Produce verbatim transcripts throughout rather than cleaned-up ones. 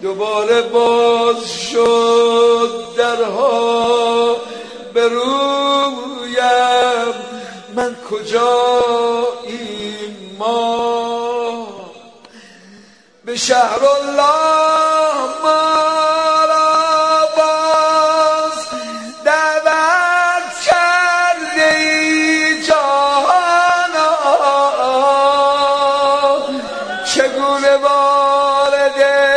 دوباره باز شد درها به رویم، من کجاییم ما؟ به شهر الله ما را باز دعوت کرده ای جانا، چگونه وارد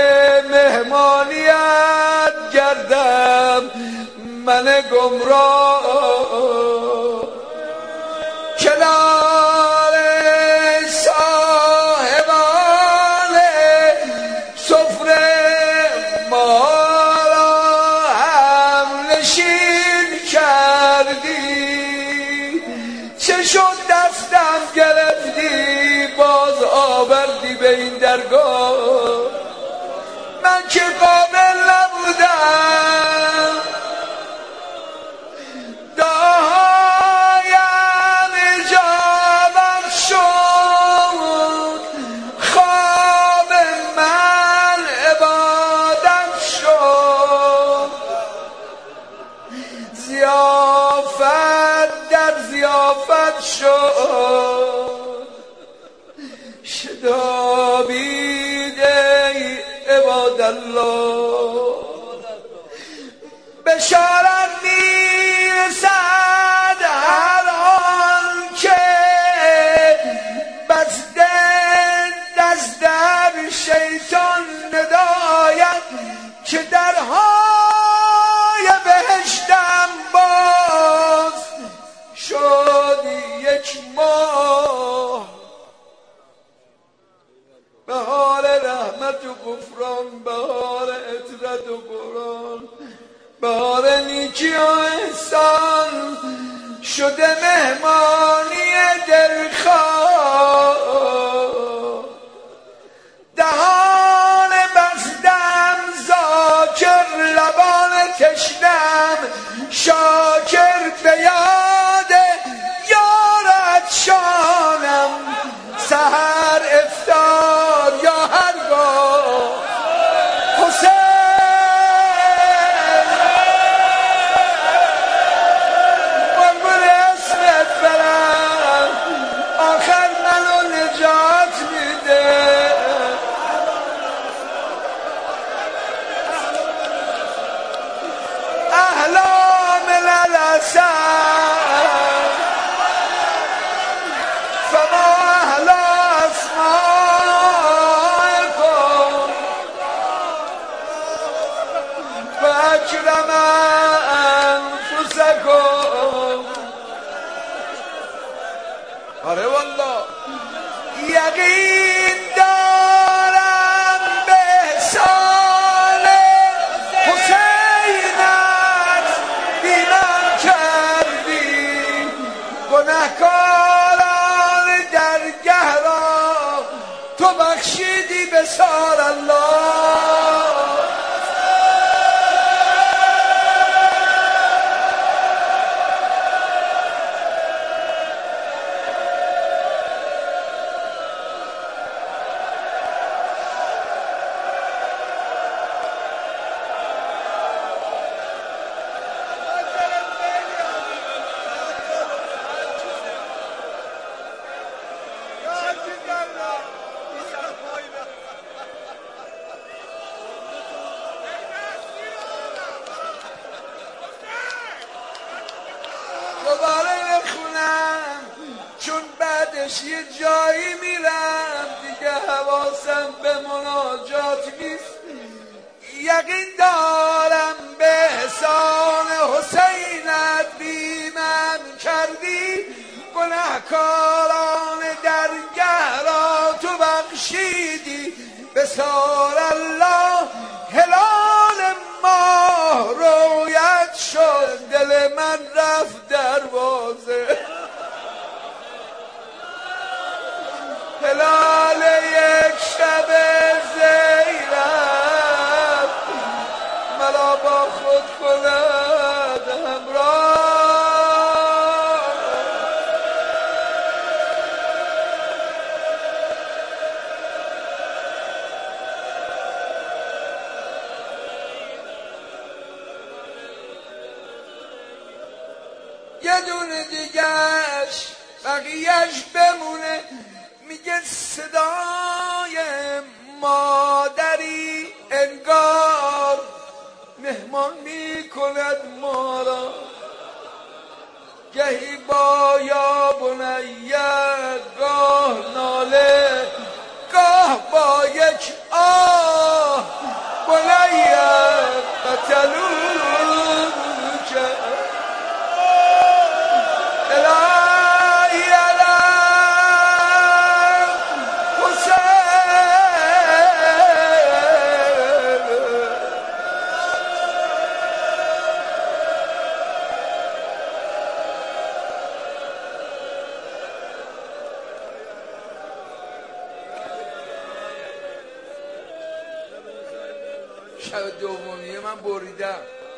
مهمانیت گردم من گمراه؟ کنار صاحبان سفره ما را هم نشین کردی، چه شد دستم گرفتی باز آوردی به این درگاه؟ من که قابل نبودم دعایم اجابت شد، خواب من عبادت شد، ضیافت در ضیافت شد، شتابید ای عبادالله. بشارت میرسد هر آن که بسته دست در شیطان نداید که درهای بهشتم باز شد یک ماه. بهار رحمت و غفران، بهار عطرت و قرآن، بهار نیکی و احسان شده مهمانی دلخواه. دهان بستم ذاکر، لبان تشنم شاکر، به یاد یارت شانم سحر افطار یا هرگاه. حسین اکرم انفسکم. آره والله یقین دارم به احسان حسینت دیدن کردی، گنهکاران درگه را تو بخشیدی بسار الله. دوباره بخونم چون بعدش یه جایی میرم دیگه حواسم به مناجات نیست. یقین دارم به احسان حسینت بیمم کردی، گنهکاران درگه را تو بخشیدی بسار الله. هلال ماه رویت شد، دل من رفت دروازه. هلال یک شب زیرم مرا با خود کند همراه. یه دونه دیگهش بقیهش بمونه. میگه صدای مادری انگار مهمان میکند ما را، گهی با یا بنیه، گاه ناله، گاه با یک آه، بنیه قتلوک الهی علم حسین. شب دومیه من بریدم.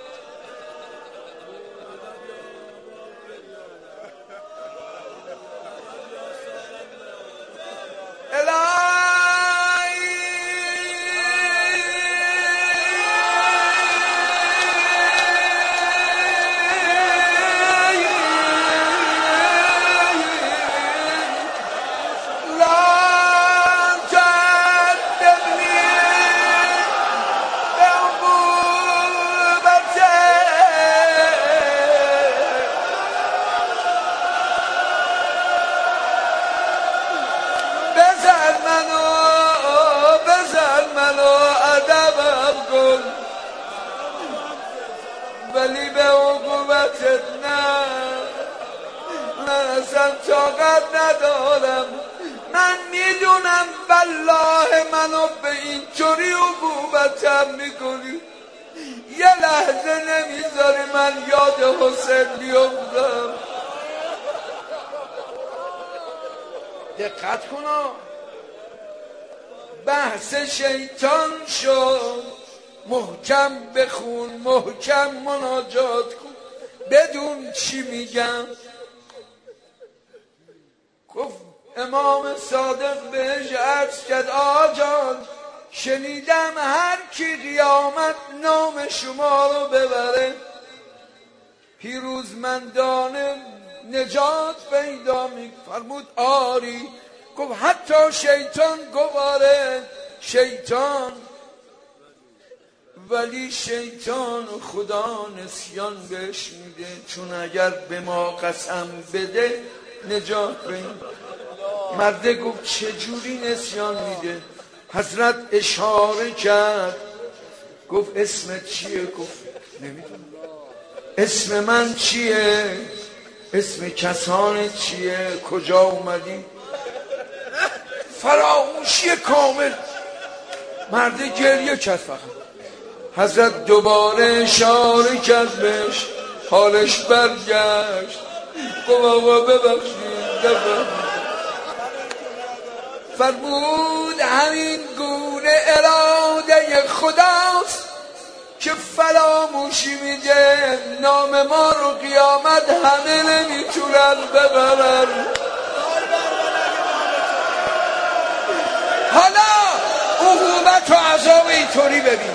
بزن منو بزن منو ادبم کن، ولی به عقوبتت نه، من اصلا طاقت ندارم. من میدونم والله منو به اینطوری عقوبتم میکنی، یه لحظه نمیذاری من یاد حسین بیفتم. دقت کنا، بحث شیطان شد، محکم بخون، محکم مناجات کن، بدون چی میگم. گفت امام صادق بهش عرض کرد آجان شنیدم هر کی قیامت نام شما رو ببره پیروزمندانه نجات پیدا می فرمود آری. گفت حتی شیطان گواره شیطان، ولی شیطان خدا نسیان بهش میده، چون اگر به ما قسم بده نجات پیدا. مرده گفت چجوری نسیان میده؟ حضرت اشاره کرد گفت اسمت چیه؟ گفت نمیدونم. اسم من چیه؟ اسم کسانت چیه؟ کجا اومدی؟ فراموشی کامل. مرده گریه کرد فقط. حضرت دوباره اشاره کرد بهش، حالش برگشت. گفت آقا ببخشید ببخشید. فرمود همین گونه اراده خداست که فراموشی میگه نام ما رو قیامت همه نمیتونن ببرن. حالا عقوبت و عذاب اینطوری ببین.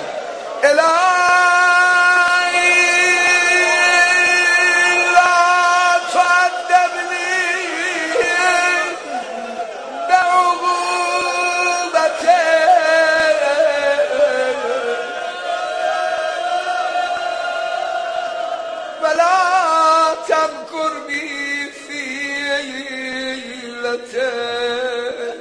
الهی لا تعذبنی بعقوبتک ولا تمکر بی فیلتک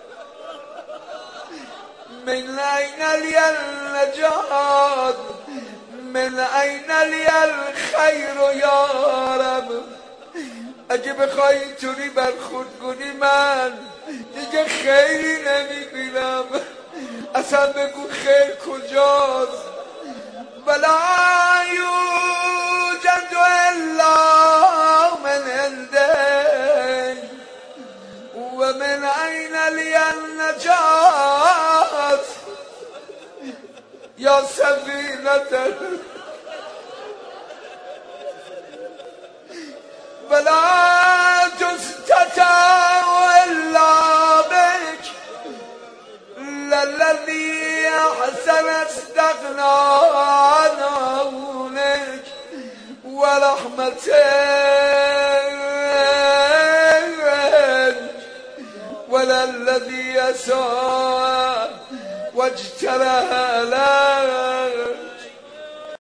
من أين لي النجات من أين لي الخیر یا رب. اگه بخوای اینطوری برخورد کنی من دیگه خیری نمیبینم، اصلا بگو خیر کجاست؟ ولا یوجد الا من عندک و من أين لي النجات یا سفینة ولا تستطاع الا بك للذي احسن استغنانك و ورحمتك ولا الذي يسعى واجترى لك